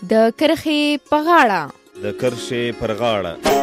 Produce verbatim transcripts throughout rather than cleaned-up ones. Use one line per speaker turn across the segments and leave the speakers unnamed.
د کرښې په غاړه
د کرښې پر غاړه.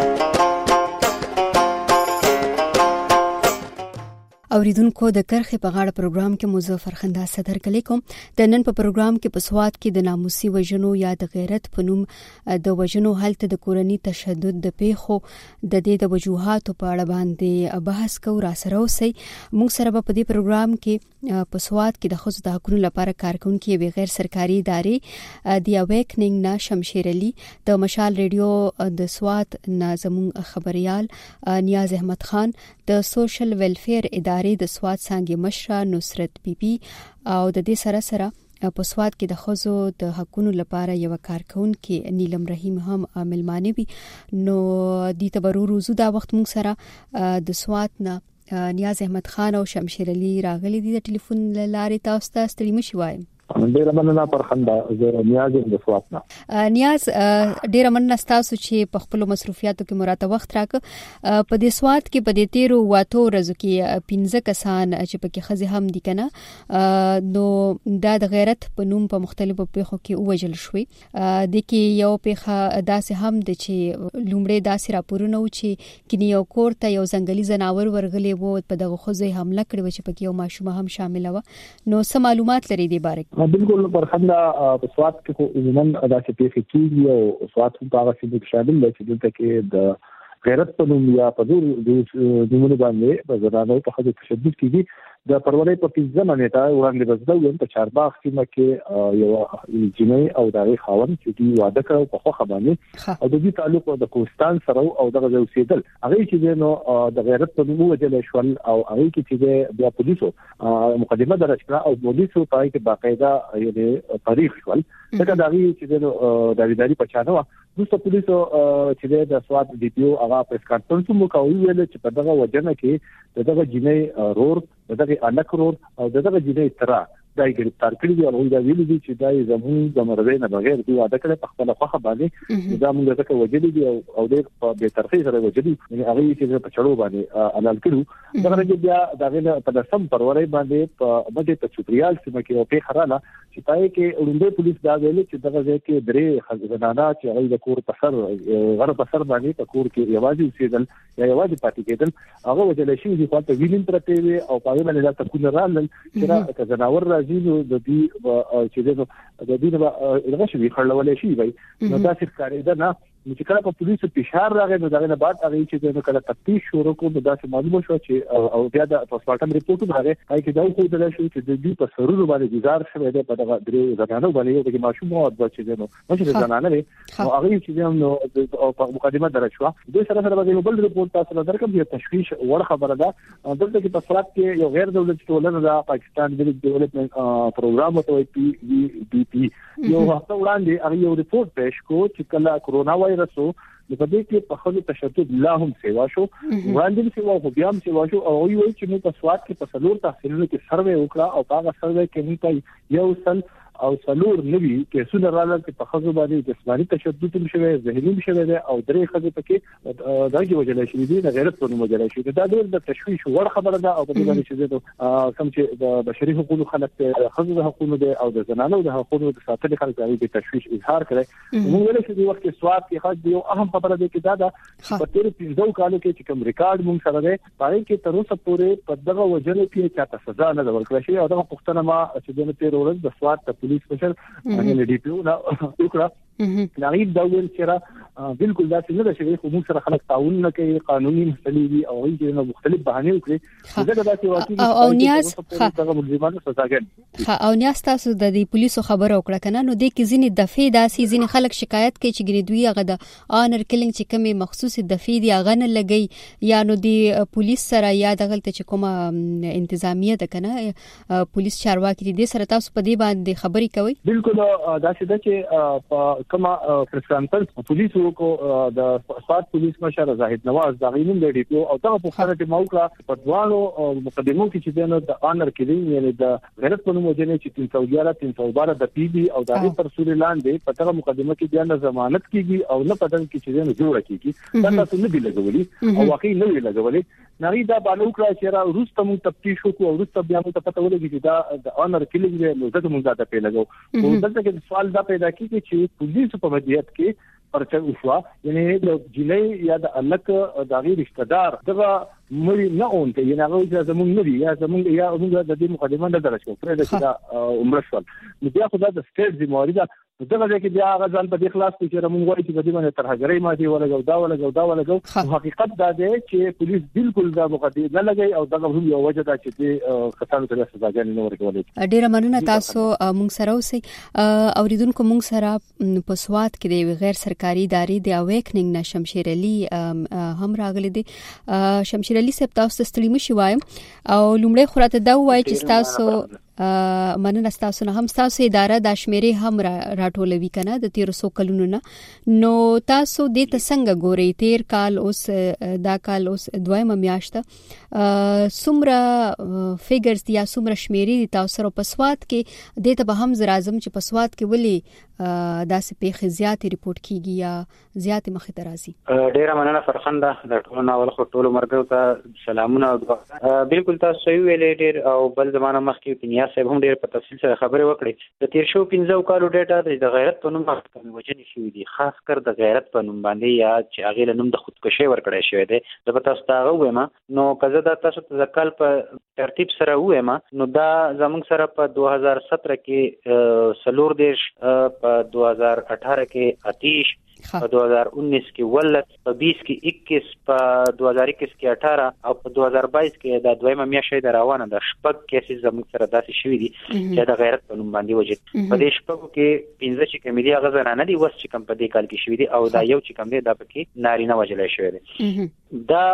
اوریدونکو د کرښې په غاړه پروګرام کې مظفر خندا صدر کلی کوم. د نن په پروګرام کې په سواد کې د ناموسي وژنو یا د غیرت په نوم د وژنو حالت د کورني تشدد د پیښو د دې د وجوهاتو په اړه باندې بحث کوو. را سره اوسئ. موږ سره په دې پروګرام کې په سواد کې د ښځو د حقوقو لپاره کارکونکي یوې غیر سرکاري ادارې دی اویکنینګ نه شمشیر علي، د مشال ریډیو د سواد نازمون خبريال نیاز احمد خان، د سوشل ویلفیر ادارې د سواد څنګه مشره نصرت بی بی، او د دې سره سره په سواد کې د ښځو د حقوقو لپاره یو کارکونکي نیلم رحیم هم ملمانه وي. نو د تبرو روزو دا وخت موږ سره د سواد نه نیاز احمد خان او شمشیر علي راغلي دي د ټلیفون لارې. تاسو ته ستړي مشي وایم.
ډیره مننه پر خندا. زه نیاز د سواد نه.
نیاز ډیره مننه تاسو چې په خپل مصروفیاتو کې مراته وخت راک. په دې سواد کې په دې تیرو واتو ورځو کې پنځه کسان چې پکې خزي هم دي کنه، نو دا د غیرت په نوم په مختلفو پیښو کې وژل شوی. د کې یو پیښه داسې هم د چې لومړی داسې راپورونه و چې کینی یو کور ته یو ځنګلي ځناور ورغلی وو، په دغه خزي حمله کړې و چې پکې یو ماشومه هم شامل و. نو څه معلومات لري دې باره؟
بالکل پر خندا په سواد کې خو زمون ادا چې پیښې کیږي او سواد هم هغه څه شامل دي چې دلته کې د غیرت په نوم یا په دور د دومره باندې په زرانو په خاطر تشدد کیږي. د پرورې په پنځه منېټه وړاندې بزدل یم په چارباغ سیمه کې یو جنۍ او دغه خاوند چې دی واده کړو په خو خبرني او د دې تعلق د کوستان سره او دغه اوسېدل هغه چې نو د غیرت په نوم وجل شول او هغه کې چې بیا پولیسو مقدمه درج کړه او پولیسو پای کې باقاعده یو تاریخ شول څنګه دغه چې نو د اداري پچانو دوسه پولیسو چې د سواد دی پی او هغه پریس کانفرنس مو کوي ویل چې په دغه وجنه کې دغه جنۍ رور دغه الک رور او دغه جنۍ ترا دای گرفتار کړی دی او دا ویل دي چې دای زمون د مرغې نه بغیر دی واده کړي په خپل خوخه باندې دا موږ ځکه وجدي دي او د به ترخیص سره وجدي یعنی هغه چې په چړو باندې علال کړو دغه کې بیا دغه په دسم پرورې باندې په مده ته چوپریال سیمه کې او په خراله چې پای کې وړاندې پولیس دا ویل چې دغه ځای کې درې خزانه چې هغه د کور په سر غره په سر باندې په کور کې یوازې اوسېدل یا یوازې پاتې کېدل هغه وجل شي چې خپل ویلین پرته وي او په باندې دا تکون رال چې را ځناور زینو د دې چې د دې د دغه شی خړلولې شي وي نو دا څه کاری ده نه چې کله په پولیسو فشار راغی نو دغه نه بعد هغه چې نو کله تفتیش شروع کوم دا څه معلومه شو چې او بیا د پوسټمارټم ریپورت راغی هغه کې دا خو د شي چې د دې په سرونو باندې گزار شوی دی په دغه درې ځانانو باندې یو د ماشوم او د چې نو مشه ځانانه وي او هغه چې نو په مقدمه درج شو د سره سره باندې بل ریپورت تاسو درکم د تشویش وړ خبره ده دلته کې په فرات کې یو غیر دولتي ټولنه د پاکستان د ډیولپمنٹ پروګرام او پی وی ډی پی یو هفته وړاندې هغه یو ریپورت پېښ کو چې کله کرونا وایرسو د پدې کې په خلکو تشدد لا هم سیوا شو وړاندې سیوا خو بیا هم سیوا شو او وی وی چې موږ په سواد کې په سلور تحصیلونو کې سروې وکړه او هغه سروې کې موږ یو سل او سلور نوی کیسونه راغلل چې په خزو باندې جسمانی تشدد هم شوی ذهني هم شوی او درې خزو پکې دغه وجل شي دي د غیرت په نوم وجل شي دا ډېر د تشویش وړ خبره ده او په دې باندې چې کوم چې د بشري حقوقو خلک خزو د حقوقو ده او د زنانو د حقوقو د ساتلو خلک د تشویش اظهار کړي موږ ویل چې د وخت کې سواد کې خاص یو اهم خبره ده چې دا د په تیر پنځو کالو کې چې کوم ریکارډ موږ سره ده پای کې تر اوسه پورې په دغه وجل کې چاته سزا نه ورکړل شي او دغه پښتنه ما چې د تیر ورځ د سواد ته پولیس بشر ان ډي پی او نا وکړه نغیب دا ویل چې بالکل دا څنګه د شوی خو موږ سره خلک تعاون نه کوي قانوني مسلې دي او یې مختلف بهانه وکړي دا دا چې واقعي
او نیاز
دغه ملزمانو سزاګر
ها او نیاز تاسو د دې پولیسو خبر او کړه کنه نو د کې ځینې دفعې داسې ځینې خلک شکایت کوي چې ګریدوی هغه د آنر کلینګ چې کومه مخصوصي دفعې دی هغه نه لګي یا نو د پولیس سره یا دغه ته چې کومه انتظامیه ده کنه پولیس چارواکي دي سره تاسو په دې باندې خبري کوي
بالکل دا چې د چې کما پرسانتل پولیسو انټرویو کو د سوات پولیس مشر زاهد نواز دا غینم د ډیپو او دا په خاطر ته موقع په دوانو مقدمو کې چې دنه د انر کېدل یعنی د غیرت په نوم وجنه چې تین سو یازده تین سو بارہ د پی بي او د ترسول لاندې په تغه مقدمه کې د ضمانت کیږي او نه پدن کې چې دنه جوړه کیږي دا تاسو نه دی لګولي او واقعي نه دی لګولي نری دا بالو کړه چې را روسته مون تفتیش وکړو او روسته بیا مون ته پته ولګی چې دا د انر کېلینګ نو زده مون زده په لګو او دلته کې سوال دا پیدا کیږي چې پولیس په مدیریت کې پرچا وشوا یعنی د جنۍ یا د الک د غیر رشتہ دار دغه مړی نه اونته یعنی هغه زمونږ نه دی یا زمونږ یا موږ د دې مقدمه نه درشو پرې د دا عمر شول نو بیا خدای د سټیټ ذمہواری ده دغه ځکه بیا هغه ځان په دې خلاص کې چې موږ وایي چې د دې باندې ترهګرۍ ماتي ولګو دا ولګو دا ولګو حقیقت دا دی چې پولیس بالکل دا مقدمه نه لګي او دغه هم یو وجه ده چې د خطر سره سزاګانې نه ورکولې.
ډیره مننه تاسو موږ سره اوسئ اوریدونکو موږ سره په سوات کې د غیر سرکاري ادارې د اویکنینګ نه شمشیر علي هم راغلي دي. شمشیر علي صاحب تاسو ستړي مشي وایم او لومړی خراته دا وایي چې تاسو مننه تاسو نه هم تاسو اداره د شمیرې هم راټولوي کنه د تیر سو کلونو نه نو تاسو د تسنګ ګوري تیر کال اوس دا کال اوس دویمه میاشت سمره فیګرز یا سمره شمیرې تاسو په سوات کې د ته به هم زرازم چې په سوات کې ولي داسې پیښې زیاتې ریپورت کیږي یا زیاتې مخې ته راځي.
ډیره مننه فرخنده د ټولو ناول خو ټولو مرګو ته سلامونه او بالکل تاسو صحیح ویلې ډیر او بل زمانه مخکې پنیا صاحب هم ډیر په تفصیل سره خبرې وکړې. د تیر شو پنځه کالو ډیټا د غیرت په نوم باندې وجنې شوې دي خاص کر د غیرت په نوم باندې یا چې هغه له نوم د خودکشي ورکړې شوې ده د تاسو ته وایم نو کزه دا تاسو ته ځکل په ترتیب سره وایم نو دا زموږ سره په دوه هزار سترہ کې سلور دیش په دو ہزار اٹھارہ کے آتیش په دو ہزار انیس کې ولت په بیس کې اکیس په دو ہزار اکیس کې اٹھارہ او په دو ہزار بائیس کې د دویمه میاشتې د روانه د شپږ کیسز زموږ سره داسې شوي دي چې د غیرت په نوم باندې وجد په دې شپږو کې پنځه چې کمی دي هغه زنانه دي وس چې کم په دې کال کې شوي دي او دا یو چې کم دی دا پکې نارینه وجلای شوی دی. دا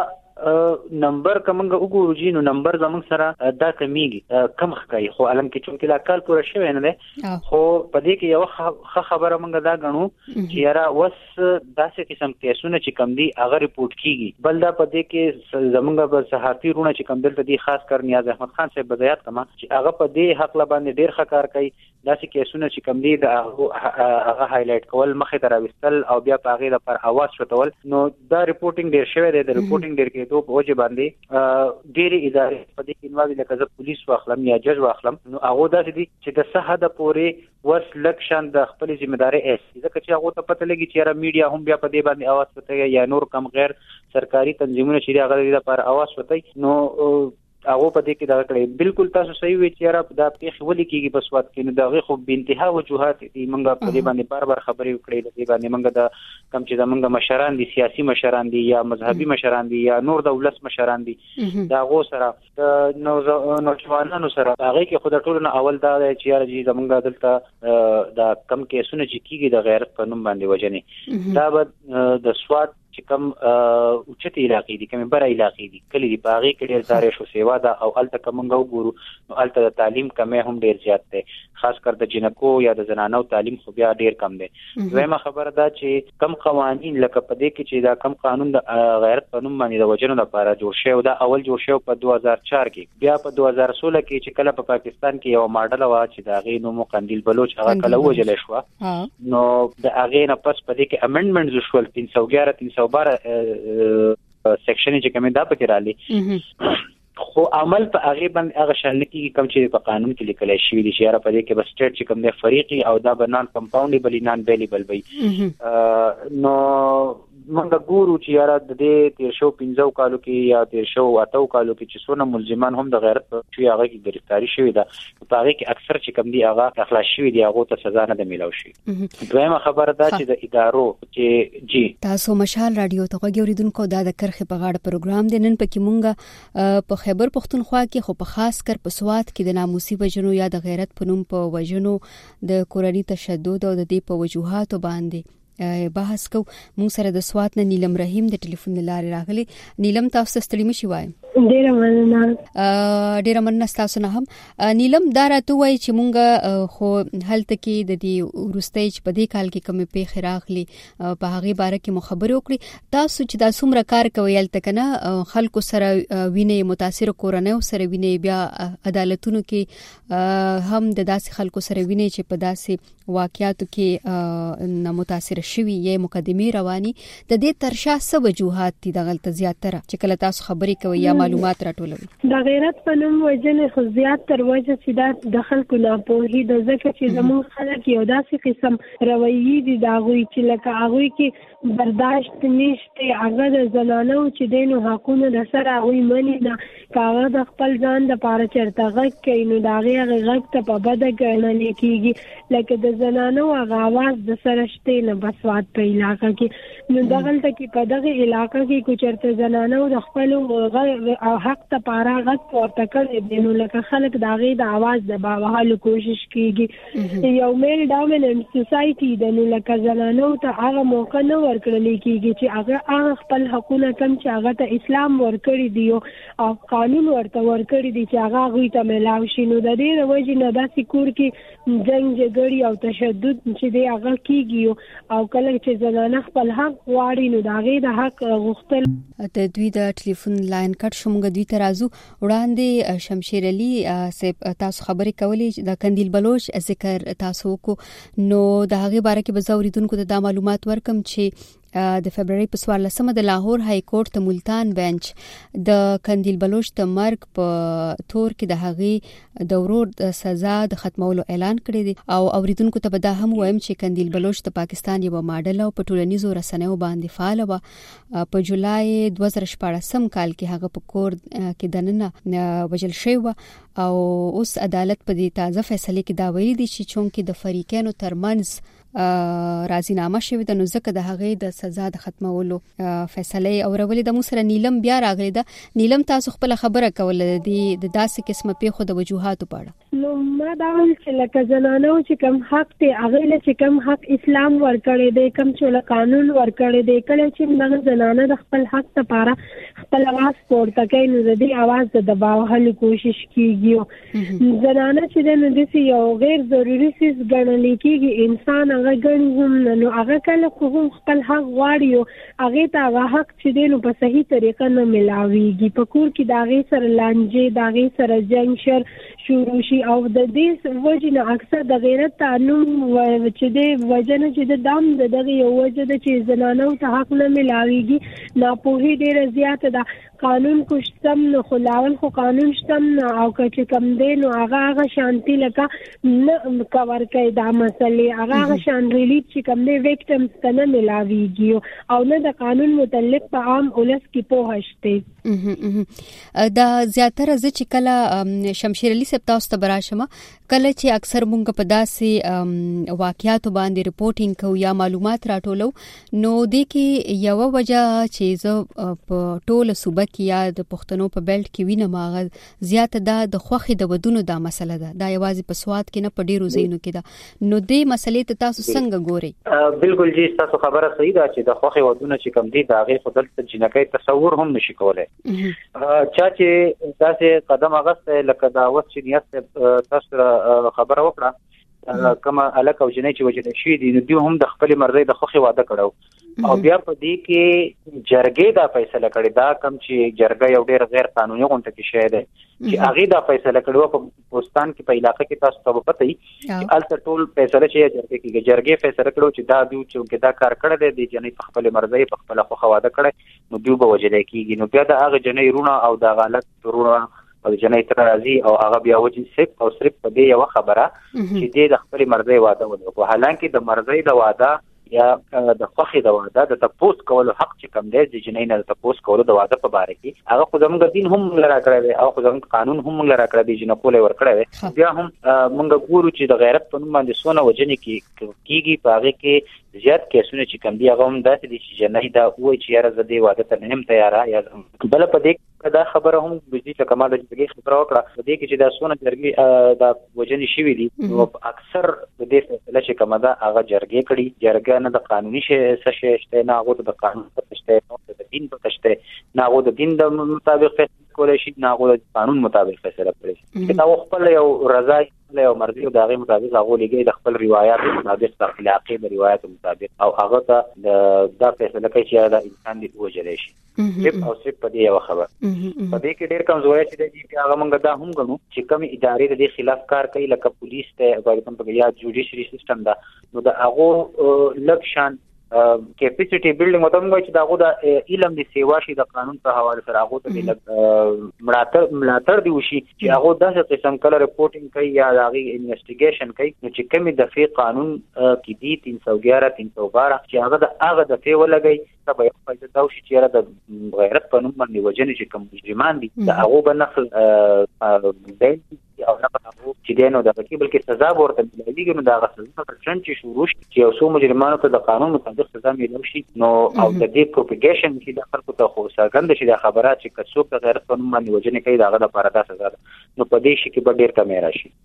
نمبر کومه وګورو جی نو نمبر زموږ سره دا کمیږي کم ښکاري خو علم کې چې لا کال پوره شوی نه ده خو په دې کې یو خبره موږ دا غنو چې یاره وس داسې قسم کیسونه چې کم دي هغه ریپورت کیږي بل دا په دې کې زموږ په صحافي رونه چې کم دلته دي خاص کر نیاز احمد خان صاحب بزیات کما چې هغه په دې حق باندې ډیر ښه کار کوي داسې کیسونه چې کم دي دا هغه هایلایټ کول مخې ته راوستل او بیا په هغه لپاره اواز شوتول نو دا ریپورتینګ ډیر شوی دی د ریپورتینګ ډیر کې دوه وجه باندې ډېری ادارې په دې کې انوالي لکه زه پولیس واخلم یا جج واخلم نو هغه داسې دي چې د څه حد پورې ورس لکشن د خپل ذمہداري اس ځکه چې هغه ته پته لګي چې را میډیا هم بیا په دې باندې اواز وته یا نور کم غیر سرکاري تنظیمونه چې هغه لپاره اواز وته نو هغه په دې کې دا کړی بالکل تاسو صحیح وی چې را دا پیښ ولې کېږي په سواد کې نو دا خو به انتها وجوهات دي موږ په دې باندې بار بار خبرې وکړې د دې باندې موږ د کم چې زمونږ مشران دي سیاسي مشران دي یا مذهبي مشران دي یا نور د ولس مشران دي دا غو سره نو نوجوانانو سره هغه کې خود ټول نه اول دا چې یار جی زمونږ دلته دا کم کیسونه چې کېږي د غیرت په نوم باندې وجنې دا به د سواد چې کم اوچتي علاقې دي کومه بره علاقې دي کلی دي باغې کې ډېر زاره شو سیوا دا او الته کومنګ وګورو نو الته د تعلیم کمه هم ډېر زیات دی خاص کر د جنکو یا د زنانو تعلیم خو بیا ډېر کم دی. زما خبره ده چې کم قوانین لکه په دې کې چې دا کم قانون د غیرت په نوم باندې د وجنو لپاره جوړ شوی دا اول جوړ شوی په دوه هزار چار کې بیا په دوه هزار سولہ کې چې کله په پاکستان کې یو ماډل وا چې دا غي نوم قندیل بلوچ هغه کله وجل شو نو د هغه نه پس په دې کې امندمنټ شول تین سو یازده تین سو بارہ سیکشن چې کومه دا پکې رالي خو عمل په هغه باندې هغه شامل کیږي کوم چې په قانون کې لیکل شوی دي چې یاره په دې کې بس سټیټ چې کوم دی فریقي او دا به نان کمپاونډیبل نان بیلیبل وي نو موږ ګورو چې یاره د دې تیر شو پنځه کالو کې یا تیر شو اتو کالو کې چې څونه ملزمان هم د غیرت په شوی هغه کې گرفتاری شوی ده په هغه کې اکثر چې کوم دی هغه اخلاص شوی دی هغه ته سزا نه ملو شي. دویمه خبره ده چې د ادارو چې جی
تاسو مشال رادیو ته غوړیدونکو دا د کرخه په غاړه پروګرام دی نن پکې مونږه په خیبر پختونخوا کې خو په خاص کر په سواد کې د ناموسي وجنو یا د غیرت په نوم په وجنو د کورنۍ تشدد او د دې په وجوهاتو باندې بحث کو. مونږ سره د سواد نه نیلم رحیم د ټلیفون لارې راغلي. نیلم تاسو ستړي مشي وایم.
ډیره مننه.
ډیره مننه تاسو نه هم. نیلم دا راته وایي چې مونږ خو هلته کې د دې ورستۍ چې په دې کال کې کومې پیښې راغلي په هغې باره کې مو خبرې وکړي. تاسو چې دا څومره کار کوئ هلته که نه خلکو سره وینئ، متاثرو کورنیو سره وینئ، بیا عدالتونو کې هم د داسې خلکو سره وینئ چې په داسې واقعاتو کې نه متاثره شوي یا مقدمې رواني، د دې تر شا څه وجوهات دي دغلته زیاتره چې کله تاسو خبرې کوئ یا معلومات راټولوي؟
د غیرت په نوم وجنې خو زیات تر وجه چې دا د خلکو ناپوهي د ځکه چې زموږ خلک یو داسې قسم رویې دي د هغوی چې لکه هغوی کې برداشت نشته، هغه د زنانو چې دی نو حقونه د سره هغوی مني نه، که هغه د خپل ځان دپاره چېرته غږ کوي نو د هغې هغې غږ ته په بده ګڼلی کېږي. لکه د زنانو هغه اواز د سره شته نه بسواد په علاقه کې، نو دغلته کې په دغه علاقه کې کو چېرته زنانو د خپلو حق ته پاره غږ پورته کړی دی نو لکه خلک د هغې د اواز د باوهلو کوشش کېږي. یو میل ډامیننټ سوسایټي ده نو لکه زنانو ته هغه موقع نه ورکړلی کېږي چې هغه هغه خپل حقونه کم چې هغه ته اسلام ورکړي دي او قانون ورته ورکړي دي چې هغه هغوی ته میلاو شي. نو د دې د وجې نه داسې کور کې جنګ جګړې او تشدد چې دی هغه کېږي او کله چې زنانه خپل حق غواړي نو د هغې د حق غوښتل.
د دوی د ټلیفون لاین کټ شو، موږ دوی ته راځو. وړاندې شمشیر علي صاحب تاسو خبرې کولې د قندیل بلوچ ذکر تاسو وکړو، نو د هغې باره کې به زه اورېدونکو ته دا معلومات ورکم چې د فبرवरी په څوارلسمه د لاهور های کورټ ته ملتان بنچ د قندیل بلوچ د مرګ په تور کې د هغې د ورور د سزا د ختمولو اعلان کړی دی. او اوریدونکو ته به دا هم وایم چې قندیل بلوچ د پاکستان یو ماډل او په ټولنیزو رسنیو باندې فعال و. په جولای دوه زره شپاړسم کال کې هغه په کور کې دننه وژل شوی و او اوس عدالت په دې تازه فیصله کې دا ویلي دی چې چونکې د فریقینو ترمنځ راضینامه شوې ده نو ځکه د هغې د سزا د ختمولو فیصله یې اورولې ده. مو سره نیلم بیا راغلی ده. نیلم تاسو خپله خبره کوله د داسې قسمه پیښو د وجوهاتو په اړه.
نو ما دا ویل چې لکه زنانو چې کوم حق دی هغې له چې کوم حق اسلام ورکړی دی، کوم چې له قانون ورکړی دی، کله چې دغه زنانه د خپل حق دپاره خپل اواز پورته کوي نو د دې اواز د دباوهلو کوشش کېږي. زنانه چې دی نو داسې یو غیر ضروري څیز ګڼلی کېږي، انسان هغه ګڼي هم نه، نو هغه کله خو هم خپل حق غواړي او هغې ته هغه حق چې دی نو په صحیح طریقه نه میلاویږي. په کور کې د هغې سره لانجې، د هغې سره جنګ شر شروع شي او د دې وجې نه اکثر د غیرت تعلم چې دی وجه نه چې د دام د دغه یو وجه ده چې زنانو ته حق نه میلاویږي. ناپوهي ډېره زیاته ده. قانون کو شتم نو خو لاول خو قانون شتم نه او که چې کم دی نو هغه هغه شانتي لکه نه کور کوي دا مسلې، هغه هغه شان ریلیف چې کم دی ویکټمز ته نه میلاویږي او نه د قانون متعلق په عام ولس کې پوهه شته.
دا زیاتره زه چې کله شمشیر علي صاحب تاسو ته براشم کله چې اکثر مونږ په داسې واقعاتو باندې ریپورټینګ کوو یا معلومات راټولو نو دې کې یوه وجه چې زه په ټوله صوبه کې یا د پښتنو په بیلټ کې وینم هغه زیاته دا د خوښې د ودونو دا مسله ده. دا یوازې په سوات کې نه په ډیرو ځایونو کې ده. نو دې مسلې ته تاسو څنګه ګورئ؟
بالکل جی تاسو خبره صحیح ده چې د خوښې ودونه چې کم دي د هغې خو دلته جنکۍ تصور هم نشي کولی. چا چې داسې قدم اخیستی لکه دا اوس چې نیت تاسو سره خبره وکړه کومه هلک او جنۍ چې وژل شوي دي نو دوی هم د خپلې مرضۍ د خوښې واده کړی او بیا په دې کې جرګې دا فیصله کړې دا کم چې جرګه یو ډېر غیر قانوني غونډه کې شی دی چې هغې دا فیصله کړې وه په بوستان کې په علاقه کې تاسو ته به پته وي چې هلته ټول فیصله چې جرګې کېږي جرګې فیصله کړو چې دا دوی چې دا کار کړی دی د جنۍ په خپلې مرضۍ په خپله خوښه واده کړی نو دوی به وژلی کېږي. نو بیا د هغه جنۍ رونه او د هغه هلک رونه او جنۍ تر راځي او هغه بیا وجې صرف او صرف په دې یوه خبره چې دې د خپلې مرضۍ واده ونه کړو. حالانکې د مرضۍ د واده یا د خوښې د واده د تپوس کولو حق چې کم دی د جنۍ نه د تپوس کولو د واده په باره کې هغه خو زموږ دین هم موږ له راکړی دی او خو زموږ قانون هم موږ له راکړی دی جنکو له یې ورکړی دی. بیا هم موږ ګورو چې د غیرت په نوم باندې څونه وژنې کېږي په هغې کې زیات کیسونه چې کم دي هغه هم داسې دي چې جنۍ دا ووایي چې یاره زه دې واده ته نه یم تیاره یا بله په دې دا خبره هم بجدي لکه ما د جرګې خبره وکړه په دې کې چې دا څونه جرګې دا وژنې شوي دي نو اکثر د دې فیصله چې کومه ده هغه جرګې کړي. جرګه نه د قانوني څه شی شته نه هغو ته د قانون پته شته نه د دین پته شته ناغو د دین د مطابق فیصله کولای شي، ناغو د قانون مطابق فیصله کولای شي. دا خپل یو رضا یو مرضی او دغه مطابق هغه لګي د خپل روایت مطابق د اخلاقی د روایت مطابق او هغه ته د دا فیصله کوي چې دا انسان دی وجلې شي. صرف او صرف په دې یو خبر په دې کې ډېر کمزوري چې دی هغه موږ دا هم غنو چې کوم ادارې د خلاف کار کوي لکه پولیس ته او کوم په یا جوډیشري سیستم دا نو دا هغه لکشن کیپیسټي بیلډینګ وته موږ چې داغه د علم د سیوا شي د قانون په حواله سره هغه ته ملاتړ ملاتړ دی وشي چې هغه داسې قسم کله رپورټینګ کوي یا هغه انویسټیګیشن کوي نو چې کومې د فی قانون کې دی تین سو ګیارہ تین سو بارہ چې هغه د هغه د فی ولګي تبه یو فائدہ دا وشي چې د غیرت په نوم باندې وجنې چې کوم مجرمان دي دا هغه بنخل دی او نه په چې دینو د بلکې بلکې سزا ورته ملي نو دا غسل پر چن چې شروع شي چې اوسو مجرمانو ته د قانون مطابق سزا ملي شي نو او د دې پروپاګیشن چې د خلکو ته خو څرګند شي د خبرات چې کڅوک د غیرت قانون باندې وجنې کوي داغه د لپاره دا سزا نو په دې شي کې به ډیر کم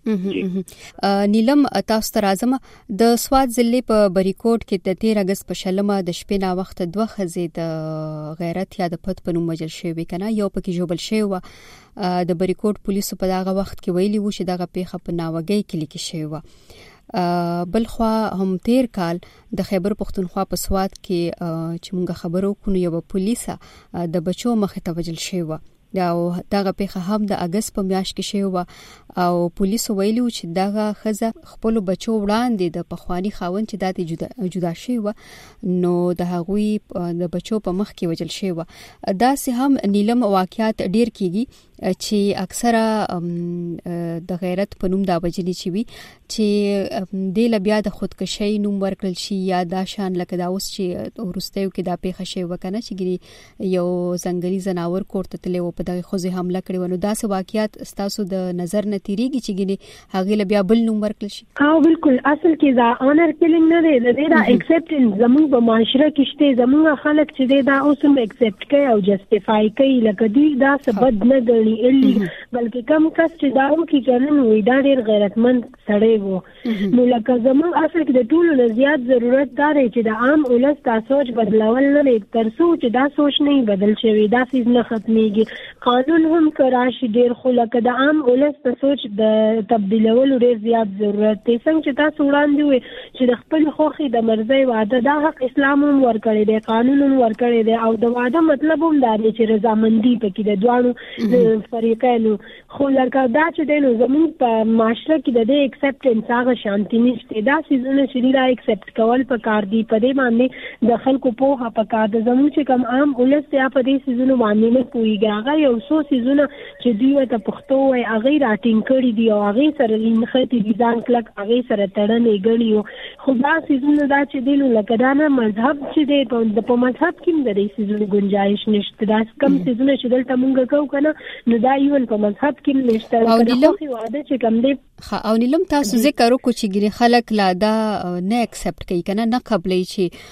راشي.
نیلم تاسو ته راځم د سواد ضلع په بریکوټ کې د تیر اگست په شلمه د شپې نا وخت دوه خزې د غیرت یا د پد په نوم مجل شوی کنه یو پکې جوبل شوی و د بریکوټ پولیسو په داغه وخت کې ویلي و چې دغه پیښه په ناوګي کې لیکل شوی و. بلخوا هم تیر کال د خیبر پختونخوا په سواد کې چې موږ خبرو کونو یو پولیسه د بچو مخ ته وجل شوی و او دغه پیښه هم د اگست په میاشت کې شوی و او پولیسو ویلي و چې دغه خزه خپل بچو وړاندې د پخوانی خاوند چې داتې جدا جدا شوی و نو د هغوی د بچو په مخ کې وجل شوی و. دا سه هم نیلم واقعیت ډیر کیږي چې اکثره د غیرت په نوم دا وجلی چی وي چې د لبیا د خودکشي نوم ورکړل شي یا دا شان لکه دا اوس چې ورستیو کې دا پیښه شوی وکنه چې ګری یو ځنګلي زناور کوړه تلې و په دغه خوځه حمله کړې ونه دا سه واقعیت استاسو د نظر نتیریږي چې ګری هغه لبیا بل نوم ورکړل شي.
ها بالکل اصل کې دا اونر کیلینګ نه دی دا دا ایکسپټنس زموږ په معاشره کې شته زموږ خلک چې دا اوس هم ایکسپټ کوي او جسټیفای کوي لکه دی دا سبد نه دی بلکې کم کس چې دا هم کې کنن وي دا ډېر غیرتمند سړی وو نو لکه زموږ اصل کې د ټولو نه زیات ضرورت دا دی چې د عام ولس دا سوچ بدلول نه تر څو چې دا سوچ نه بدل شوی دا څه نه ختميږي. قانون هم کراشي ډېر خو لکه د عام ولس د سوچ د تبدیلولو ډېر زیات ضرورت دی. څنګه چې تاسو وړاندې وي چې د خپل خوخي د مرزي واده دا حق اسلام هم ورکړي دی قانون هم ورکړي دی او د واده مطلب هم دا دی چې رضامندي پکې د دوانو فریقینو خو لکه دا چې دینو زموږ په معاشره کې د دې ایکسپټنس هغه شانتي نشته دا سيزونه چې دا ایکسپټ کول په کار دی په دې باندې د خلکو په په کار د زموږ چې کم عام ولس ته په دې سيزونه باندې نه پويږي هغه یو څو سيزونه چې دوی ته پښتو وي هغه راټینګ کړی دی او هغه سره لنختی دي ځان کلک هغه سره تړنې غړي خو دا سيزونه دا چې دینو لکه دا نه مذهب چې دی په مذهب کې د دې سيزونه گنجائش نشته دا کم سيزونه چې دلته مونږ کوو کنه نو دا یو په مذهب کې نشته او د واده چې کم دی
او نیلم تاسو ذکر وکړو چې ګری خلک لا دا نه ایکسپټ کوي کنه نه قبلې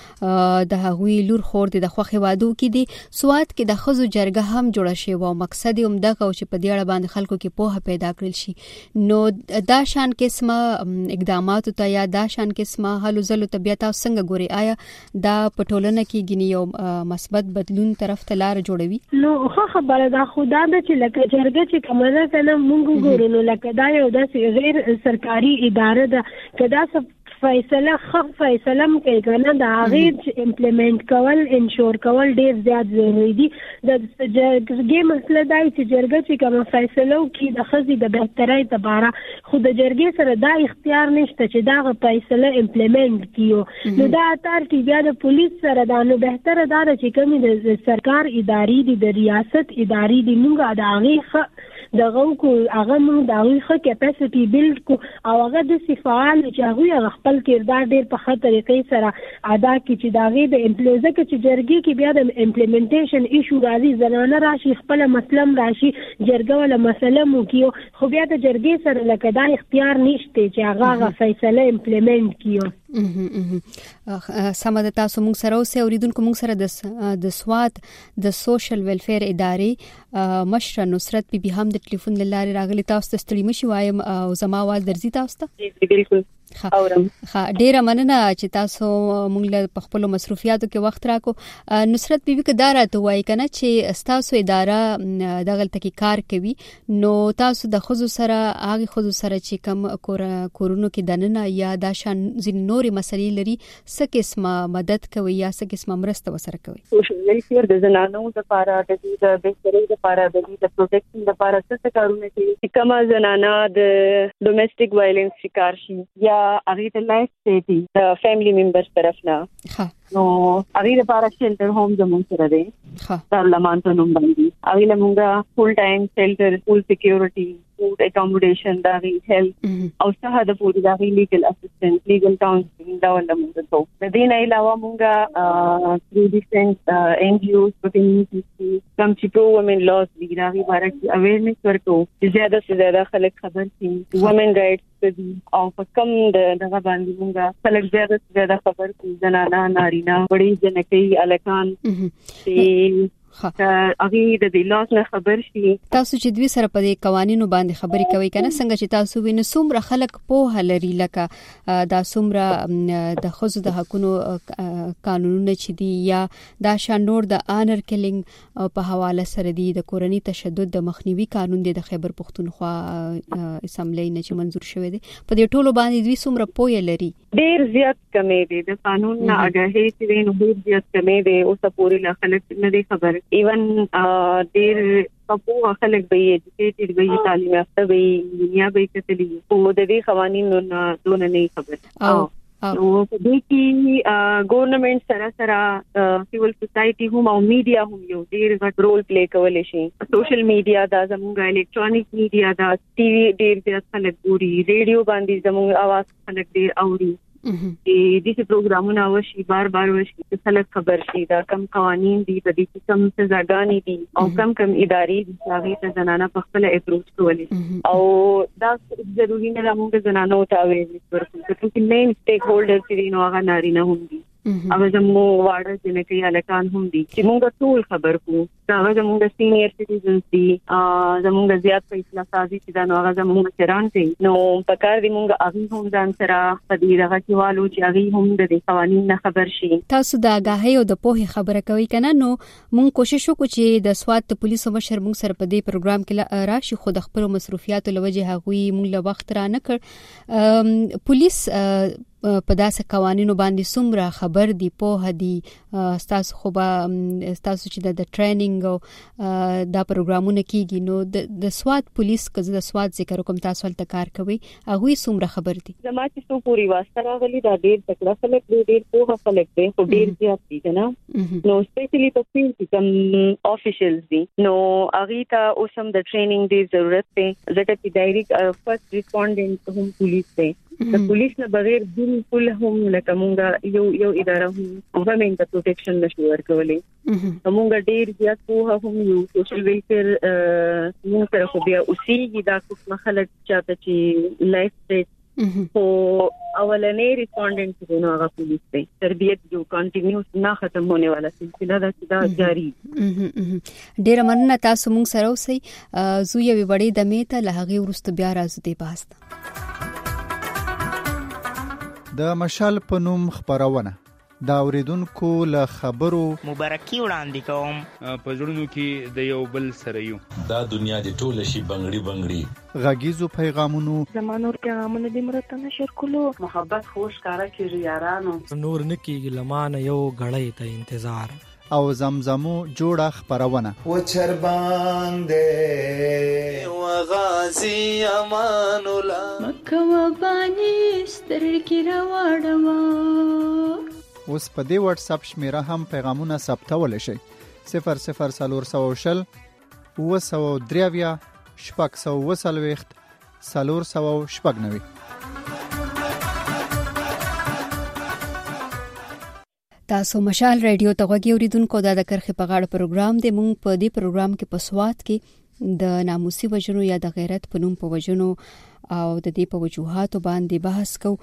چې د هغوی لور خور دي د خوخي وادو کې دي سواد کې د خزو جرګه هم جوړه شي او مقصد هم دا کو چې په دې اړه باندې خلکو کې پوهه پیدا کړل شي نو دا شان قسمه اقدامات ته یا دا شان قسمه حلو زلو طبيعت څنګه ګوري آیا دا پټولنه کې ګنی یو مثبت بدلون طرف ته لار جوړوي.
نو خو خبره دا خدا د چې لکه جرګه چې کومه کنه مونږ ګورو نو لکه دا یو د غیر سرکاري اداره ده کدا فیصله خف فیصله کوي کنه دا غیر امپلیمنٹ کول انشور کول ډیر زیات ضروری دي د جرګې مسله دا چې جرګه چې کوم فیصله کوي د خزي د بهترۍ لپاره خو د جرګې سره دا اختیار نشته چې دا فیصله امپلیمنٹ کیو نو دا اتارټي بیا د پولیس سره دا نو بهتره دا چې کوم د سرکار اداري دي د ریاست اداري دي موږ دا غي دغه کو هغه موږ دا غي کیپاسټي بیلډ کو او هغه د صفال چې هغه خپل کردار ډیر په خطر طریقې سره ادا کی چې دا غي د امپلویزه کې چې جرګې کې بیا د امپلیمنټیشن ایشو راځي زنانه راشي خپل مسلم راشي جرګه ولا مسله مو کیو خو بیا د جرګې سره لکه دا اختیار نشته چې هغه فیصله امپلیمنٹ کیو.
سمه د تاسو موږ سره اوسه اوریدونکو موږ سره د د سواد د سوشل ویلفیر ادارې مشره نصرت بي بي هم د ټلیفون لاره راغلی تاسو ته ستړي مشي وایم او زما आवाज درځي تاسو ته
بالکل اورم.
ها ډیره مننه چې تاسو موږ له خپل مصروفیاتو کې وخت راکو. نصرت بیبي که دارا ته وایي کنه چې تاسو اداره دغه تکي کار کوي نو تاسو د خزو سره هغه خزو سره چې کم کورونو کې دننه یا د شان ځین نوري مسلې لري څه قسمه مدد کوي یا څه قسمه مرسته وسره کوي؟
سوشل ویلفیر د زنانو لپاره د دې د بهترۍ لپاره د دې د پروټیکشن لپاره څه کارونه کوي چې کومه زنانه د ډومېسټک وایلنس شکار شي یا هغه ته لایف سیټي د فیملی ممبرز طرف نه
ها
نو هغه لپاره شیلټر هوم زموږ سره دی.
ها
تر لمانځه نوم باندې هغه لمونږه فول ټایم شیلټر فول سکیورټي فود اکاموډیشن دا غي هیلث او څه د فود دا غي لیګل اسسټنټ لیګل کاونسلینګ دا ول موږ ته د دې نه علاوه موږ ثرو ډیفرنٹ ان جی اوز په کمیونټي کم چې پرو وومن لاز دی دا غي بارک اویرنس ورکو چې زیاده سے زیاده خلک خبر شي وومن رائټس دي او په کم د دغه باندې موږ خلک زیاده سے زیاده خبر کوي زنانه نارینه وړي جنکۍ الکان چې هغه د دې لاس نه خبر شي.
تاسو چې دوی سره په دې قوانینو باندې خبرې کوي کنه څنګه چې تاسو وینئ څومره خلک په هلري لکه دا څومره د خزو د حقونو قانونونه چې دی یا دا شانور د آنر کیلینګ په حواله سره دی د کورنۍ تشدد د مخنیوي قانون دی د خیبر پختونخوا اسمبلی نه چې منزور شوی دی په دې ټولو باندې دوی څومره پوهه لري؟
ډیر زیات کمې دي د قانون نه اگاهي چې نو ډیر زیات کمې دي او سپوري لا خلک نه دي خبر ایون ډیر په خلک به ایجوکیټډ به تعلیم یافته به دنیا به کتلی او د دې قوانینو نه دونه نه خبر او نو په دې کې ګورنمنت سره سره سیول سوسایټي هم او میډیا هم یو ډیر غټ رول پلی کولای شي. سوشل میډیا دا زموږ الکترونیک میډیا دا ټي وي ډیر زیات خلک ګوري ریډیو باندې زموږ आवाज خلک ډیر اوري چې دې پروګرامونه وشي بار بار وشي چې خلک خبر شي دا کم قوانين دي د دې کم سزاګانې دي او کم کم ادارې دي چې هغه ته زنانه په خپل اپروچ کوي او دا ضروري نه ده موږ زنانو ته وایي چې مین سټیک هولډر چې نو هغه نارینه هم دي هغه زموږ واړه جنکۍ الکان هم دي چې موږ ټول خبر کو دا هغه زموږ سینیئر سټیزنز دي زموږ زیات فیصله سازي چې دا نو هغه زموږ مشران دي نو په کار دي موږ هغه هم ځان سره په دې راغی والو چې هغه هم د قوانینو نه خبر شي.
تاسو د آگاهۍ او د پوهې خبره کوي کنه نو موږ کوشش وکړو چې د سواد پولیسو مشر موږ سره په دې پروګرام کې راشي خو د خپل مصروفیاتو لوجه هغه موږ له وخت را نه کړ. پولیس په داسې قوانینو باندې څومره خبر دي په هدي تاسو خو به تاسو چې د ټریننګ او دا پروګرامونه کیږي نو د سواد پولیس کزه د سواد ذکر کوم تاسو ته کار کوي هغه څومره خبر دي؟
زما چې څو پوری واسطه راغلي دا ډیر تکړه خلک دي ډیر په خلک دي خو ډیر زیات دي نه نو سپیشلی په فیلډ کې کوم افیشلز دي نو هغه ته اوسم د ټریننګ دی ضرورت دی ځکه چې ډایرکټ فرست ریسپونډنټ هم پولیس دی د پولیس نه بغیر بالکل هم لکه مونږ یو یو اداره هم ګورنمنت د پروټیکشن نشو ورکولای مونږ ډیر زیات په هم یو سوشل ویلفیر مونږ سره خو بیا اوسېږي دا کوم خلک چاته چې لایف سټیټ او اولنې ریسپونډنټ دی نو هغه پولیس دی تربیت جو کنټینیوس نه ختم ہونے والا سلسله دا چې دا جاری
ډیر مننه تاسو مونږ سره اوسئ زو یو وړي د میته لهغه ورست بیا راځو دی باسته
د مشال په نوم خبرونه دا اوریدونکو له خبرو
مبارکي وړاندې کوم
په ژوندونو کې د یو بل سره یو
دا دنیا د ټول شي بنگړي بنگړي
غږیزو پیغامونو
زمانور پیغامونه د مرته نشر کولو
محبت خوش کارا کیږي یارانو
نور نکیږي لمانه یو غړې ته انتظار
او زمزمو جوړه خبرونه
و چربان دې و غازی امان الله
مکه و بانی سترګې راوړم
اوس په دې واتس اپ شمیره هم پیغامونه ثبتول شي صفر صفر سلور سو شل و سو دریویا شپږ سو وسلويخت سلور سو شپږ نوي.
تاسو مشال رادیو ته غوږی اوریدونکو دا د کرخه په غاړه پروګرام دی. مونږ په دې پروګرام کې په سواد کې د ناموسي وجنو یا د غیرت په نوم په وجنو او د دې په وجوهاتو باندې بحث کو.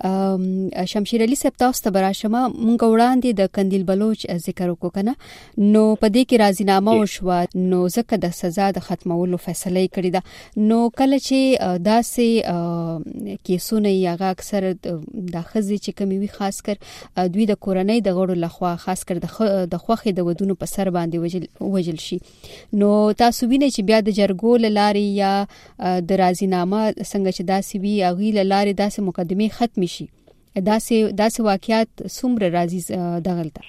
شمشیر علي صاحب تاسو ته براشمه مونږ وړاندې د قندیل بلوچ ذکر وکړو کنه، نو په دې کې راضینامه وشوه، نو ځکه د سزا د ختمولو فیصله کړې ده. نو کله چې داسې کیسونه یغه اکثر د خزي چې کومي وي خاص کر دوی د کورنۍ د غړو لخوا خاص کر د خوخي د ودونو په سر باندې وجل وجل شي، نو تاسو وینئ چې بیا د جرګو لاري یا د راضینامه څنګه چې داسې وی اغي لاري داسې مقدمه ختم شي، داسې داسې واقعیات څومره راځي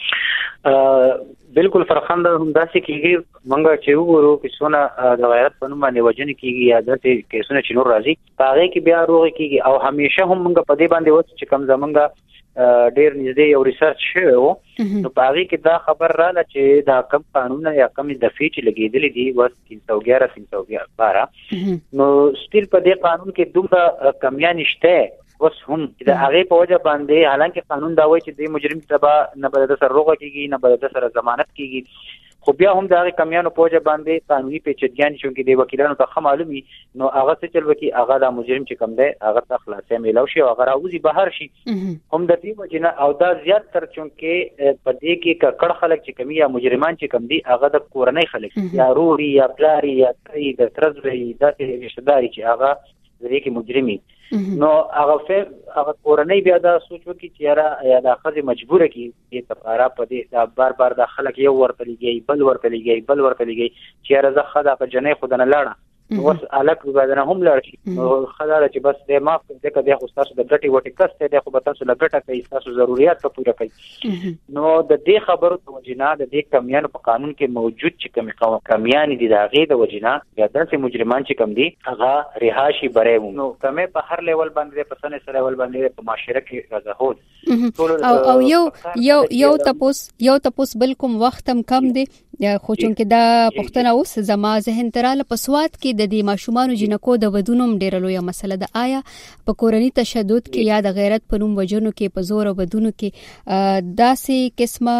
دغلته؟
بالکل فرخنده هم داسې کیږي. منګه چې وګورو چې څونه د غیرت په نوم باندې وجنه کیږي یا داسې کیسونه چې نور راځي هغه کې بیا روغ کیږي، او همیشه هم منګه په دې باندې وڅ چې کم زمونږه ډیر نږدې یو ریسرچ شوی وو، نو په هغه کې دا خبر رااله چې دا کم قانون یا کم دفعې چې لګیدلې دي وس تین سو اګیاره تین سو بارہ، نو سټیل په دې قانون کې دومره کمیان شته وس هم د هغه په وجه باندې، حالانکه قانون دا وایي چې د مجرم تبا نه بل د سر روغه کیږي نه بل د سر ضمانت کیږي، خو بیا هم د هغه کمیانو په وجه باندې قانوني پیچیدګیان شون کې د وکیلانو ته معلومي، نو هغه څه چل وکي هغه د مجرم چې کم دی هغه ته خلاصې ملو شي او هغه راوځي بهر شي هم د دې وجه او دا زیات تر چون کې په دې کې ککړ خلک چې کمی یا مجرمان چې کم دي هغه د کورنۍ خلک یا روري یا پلاری یا تری د ترزوی داسې رشتہ داري چې هغه دې کې مجرمي، نو هغه فهم هغه کورنۍ بیا دا سوچ وکي چې یاره یا د خځې مجبوره کی دې تفاره په دې دا بار بار د خلک یو ورته لګي بل ورته لګي بل ورته لګي چې یاره زه خدا په جنې خدانه لاړه وس الک بدنه هم لړ نو خدا چې بس دې معاف دې کده خو تاسو د ګټي وټي کسته دې خو به تاسو لګټه کوي تاسو ضرورت په پوره کوي، نو د دې خبرو د وجینا د دې کمیانو په قانون کې موجود چې کمی کمیان دي د غې د وجینا یا داسې مجرمان چې کم دي هغه رهاشي بره، نو کمه په هر لیول باندې په سنې سره لیول باندې په معاشره کې راځهود
او او یو یو یو تاسو یو تاسو بالکل وخت هم کم دي، خو چونکه دا پښتنه اوس زما ذهن تراله په سواد کې د دې ماشومان جنکو د ودونوم ډیره لویه مسله ده. آیا په کورنۍ تشدد کې یا د غیرت په نوم وجنو کې په زور ودونو کې داسې قسمه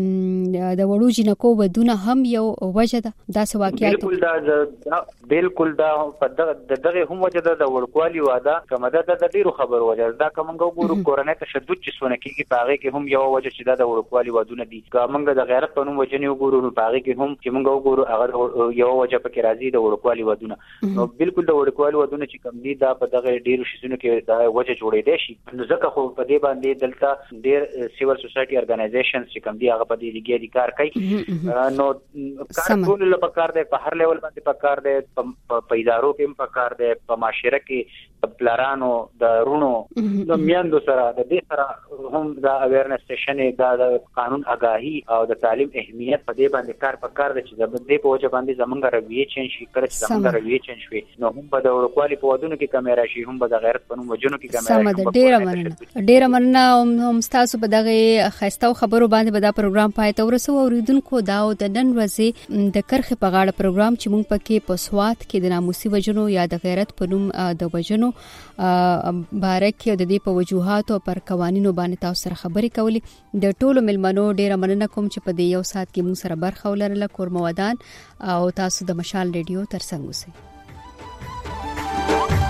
د وړو جنکو ودونه هم یو وجه ده داسې واقعیت؟
بالکل دا بالکل دا په دغه هم وجه ده د وړکوالي واده کومه ده د ډیرو خبرو وجه ده کومه ګورو کورنۍ تشدد چې سونه کېږي په هغه کې هم یو وجه چې د وړکوالي ودونه دي، کومه د غیرت په نوم وجنې وګورو په هغه کې هم چې موږ وګورو هغه یو وجه پکې راځي د وړکوالي ودونه، نو بالکل د وړکوالي ودونه چې کم دي دا په دغه ډیرو شیزونو کې دا وجه جوړې دي شي، نو ځکه خو په دې باندې دلته ډیر سیول سوسايټي اورګنایزیشنز چې کم دي هغه په دې لګي دي کار کوي، نو کار ټول له کار دی په هر لیول باندې په کار دی په ادارو کې په کار دی په معاشره کې پلارانو د رونو د میاندو سره د دې سره هم دا اویرنس سیشن د قانون آگاهی او د تعلیم اهمیت په دې باندې کار په کار دی چې د دې په وجه باندې زمونږ رویه چینج شي، کله چې زمونږ رویه چینج شي نو هم په د وړکوالي په ودونو کې کیمرا شي، هم په د غیرت په نوم وجنو کې کیمرا شي.
ډیره مننه ډیره مننه هم تاسو په دغه خاصه خبرو باندې به دا پروګرام پای ته ورسو. اوریدونکو دا د نن ورځې د کرخه په غاړه پروګرام چې مونږ پکې په سواد کې د ناموسي وجنو یا د غیرت په نوم د وجنو بارک او د دې په وجوهاتو پر قوانینو باندې تاسو سره خبرې کولې. د ټولو ملمنو ډیره مننه کوم چې په دې یو سات کې مونږ سره برخه ولرله. کورمودان او تاسو د مشال ریډیو ترڅنګ اوسئ.